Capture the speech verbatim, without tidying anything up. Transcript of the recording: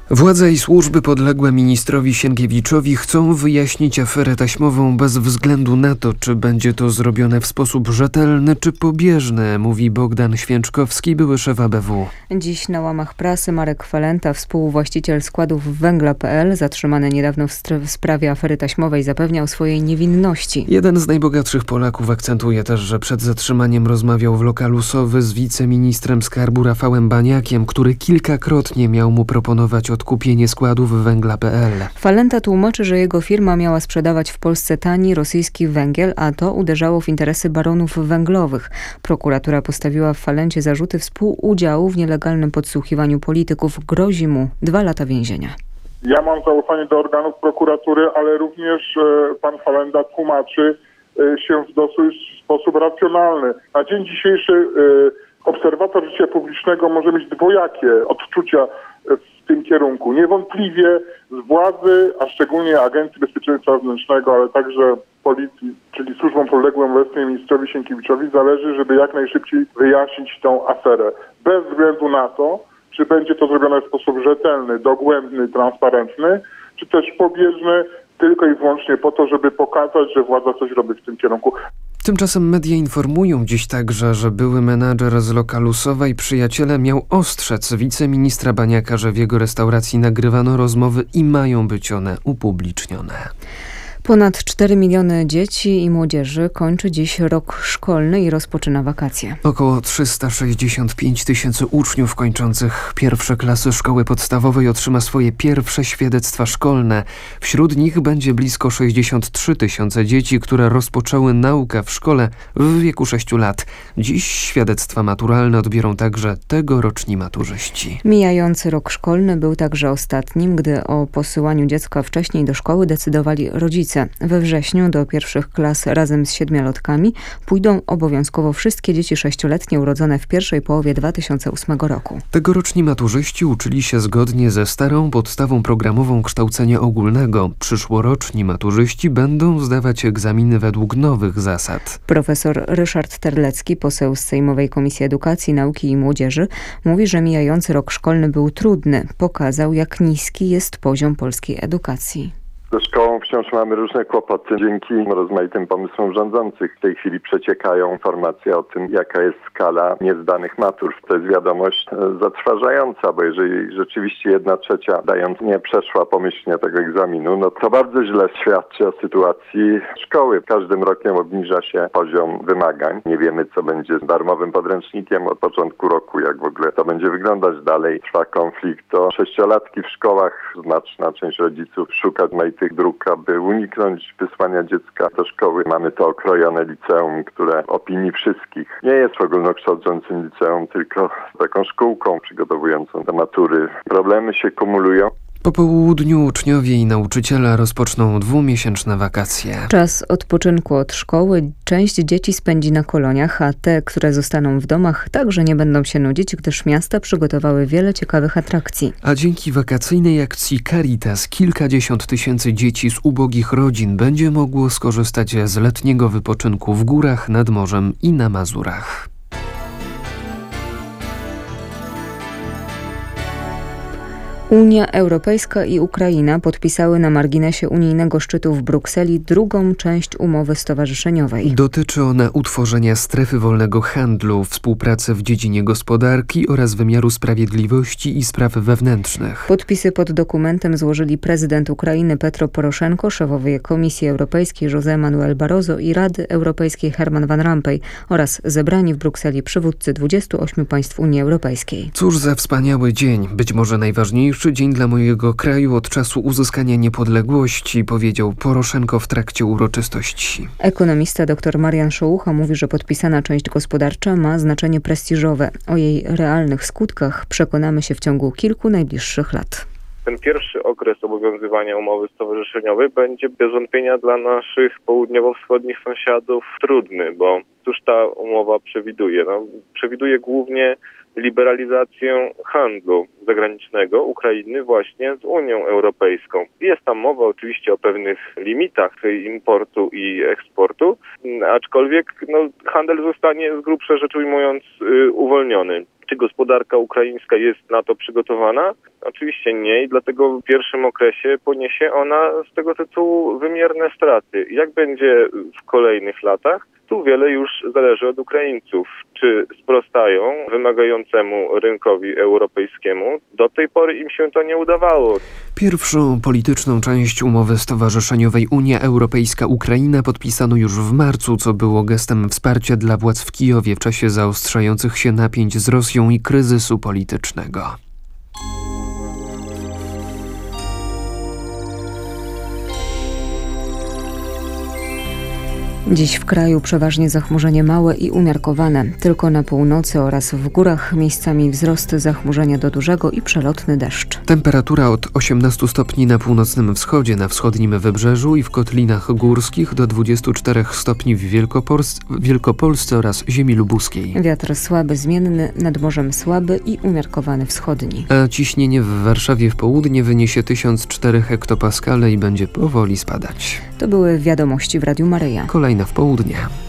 Władze i służby podległe ministrowi Sienkiewiczowi chcą wyjaśnić aferę taśmową bez względu na to, czy będzie to zrobione w sposób rzetelny czy pobieżny, mówi Bogdan Święczkowski, były szef A B W. Dziś na łamach prasy Marek Falenta, współwłaściciel składów węgla kropka pe el, zatrzymany niedawno w, str- w sprawie afery taśmowej, zapewniał swojej niewinności. Jeden z najbogatszych Polaków akcentuje też, że przed zatrzymaniem rozmawiał w lokalu Sowy z wiceministrem skarbu Rafałem Baniakiem, który kilkakrotnie miał mu proponować odkupienie składów węgla kropka pe el. Falenta tłumaczy, że jego firma miała sprzedawać w Polsce tani rosyjski węgiel, a to uderzało w interesy baronów węglowych. Prokuratura postawiła w Falencie zarzuty współudziału w nielegalnym podsłuchiwaniu polityków. Grozi mu dwa lata więzienia. Ja mam zaufanie do organów prokuratury, ale również e, pan Falenta tłumaczy e, się w dosyć sposób racjonalny. Na dzień dzisiejszy e, obserwator życia publicznego może mieć dwojakie odczucia w tym kierunku. Niewątpliwie z władzy, a szczególnie Agencji Bezpieczeństwa Wewnętrznego, ale także Policji, czyli służbom podległym obecnie ministrowi Sienkiewiczowi, zależy, żeby jak najszybciej wyjaśnić tą aferę. Bez względu na to, czy będzie to zrobione w sposób rzetelny, dogłębny, transparentny, czy też pobieżny, tylko i wyłącznie po to, żeby pokazać, że władza coś robi w tym kierunku. Tymczasem media informują dziś także, że były menadżer z lokalu Sowa i przyjaciele miał ostrzec wiceministra Baniaka, że w jego restauracji nagrywano rozmowy i mają być one upublicznione. Ponad cztery miliony dzieci i młodzieży kończy dziś rok szkolny i rozpoczyna wakacje. Około trzysta sześćdziesiąt pięć tysięcy uczniów kończących pierwsze klasy szkoły podstawowej otrzyma swoje pierwsze świadectwa szkolne. Wśród nich będzie blisko sześćdziesiąt trzy tysiące dzieci, które rozpoczęły naukę w szkole w wieku sześciu lat. Dziś świadectwa maturalne odbiorą także tegoroczni maturzyści. Mijający rok szkolny był także ostatnim, gdy o posyłaniu dziecka wcześniej do szkoły decydowali rodzice. We wrześniu do pierwszych klas razem z siedmiolatkami pójdą obowiązkowo wszystkie dzieci sześcioletnie urodzone w pierwszej połowie dwa tysiące ósmego roku. Tegoroczni maturzyści uczyli się zgodnie ze starą podstawą programową kształcenia ogólnego. Przyszłoroczni maturzyści będą zdawać egzaminy według nowych zasad. Profesor Ryszard Terlecki, poseł z Sejmowej Komisji Edukacji, Nauki i Młodzieży, mówi, że mijający rok szkolny był trudny. Pokazał, jak niski jest poziom polskiej edukacji. Ze szkołą wciąż mamy różne kłopoty. Dzięki rozmaitym pomysłom rządzących w tej chwili przeciekają informacje o tym, jaka jest skala niezdanych matur. To jest wiadomość zatrważająca, bo jeżeli rzeczywiście jedna trzecia dając nie przeszła pomyślnie tego egzaminu, no to bardzo źle świadczy o sytuacji szkoły. Każdym rokiem obniża się poziom wymagań. Nie wiemy, co będzie z darmowym podręcznikiem od początku roku, jak w ogóle to będzie wyglądać dalej. Trwa konflikt. To sześciolatki w szkołach, znaczna część rodziców szuka tych dróg, aby uniknąć wysłania dziecka do szkoły. Mamy to okrojone liceum, które w opinii wszystkich nie jest ogólnokształcącym liceum, tylko taką szkółką przygotowującą do matury. Problemy się kumulują. Po południu uczniowie i nauczyciele rozpoczną dwumiesięczne wakacje. Czas odpoczynku od szkoły część dzieci spędzi na koloniach, a te, które zostaną w domach, także nie będą się nudzić, gdyż miasta przygotowały wiele ciekawych atrakcji. A dzięki wakacyjnej akcji Caritas kilkadziesiąt tysięcy dzieci z ubogich rodzin będzie mogło skorzystać z letniego wypoczynku w górach, nad morzem i na Mazurach. Unia Europejska i Ukraina podpisały na marginesie unijnego szczytu w Brukseli drugą część umowy stowarzyszeniowej. Dotyczy ona utworzenia strefy wolnego handlu, współpracy w dziedzinie gospodarki oraz wymiaru sprawiedliwości i spraw wewnętrznych. Podpisy pod dokumentem złożyli prezydent Ukrainy Petro Poroszenko, szefowie Komisji Europejskiej José Manuel Barroso i Rady Europejskiej Herman Van Rompuy oraz zebrani w Brukseli przywódcy dwudziestu ośmiu państw Unii Europejskiej. Cóż za wspaniały dzień, być może najważniejszy dzień dla mojego kraju od czasu uzyskania niepodległości, powiedział Poroszenko w trakcie uroczystości. Ekonomista dr Marian Szołucha mówi, że podpisana część gospodarcza ma znaczenie prestiżowe. O jej realnych skutkach przekonamy się w ciągu kilku najbliższych lat. Ten pierwszy okres obowiązywania umowy stowarzyszeniowej będzie bez wątpienia dla naszych południowo-wschodnich sąsiadów trudny, bo cóż ta umowa przewiduje? No, przewiduje głównie liberalizację handlu zagranicznego Ukrainy właśnie z Unią Europejską. Jest tam mowa oczywiście o pewnych limitach importu i eksportu, aczkolwiek no, handel zostanie z grubsza rzecz ujmując uwolniony. Czy gospodarka ukraińska jest na to przygotowana? Oczywiście nie i dlatego w pierwszym okresie poniesie ona z tego tytułu wymierne straty. Jak będzie w kolejnych latach? Tu wiele już zależy od Ukraińców. Czy sprostają wymagającemu rynkowi europejskiemu? Do tej pory im się to nie udawało. Pierwszą polityczną część umowy stowarzyszeniowej Unia Europejska-Ukraina podpisano już w marcu, co było gestem wsparcia dla władz w Kijowie w czasie zaostrzających się napięć z Rosją i kryzysu politycznego. Dziś w kraju przeważnie zachmurzenie małe i umiarkowane. Tylko na północy oraz w górach miejscami wzrost zachmurzenia do dużego i przelotny deszcz. Temperatura od osiemnastu stopni na północnym wschodzie, na wschodnim wybrzeżu i w kotlinach górskich do dwudziestu czterech stopni w Wielkopolsce, Wielkopolsce oraz ziemi lubuskiej. Wiatr słaby, zmienny, nad morzem słaby i umiarkowany wschodni. A ciśnienie w Warszawie w południe wyniesie tysiąc cztery hektopaskale i będzie powoli spadać. To były wiadomości w Radiu Maryja. Kolejne w południe.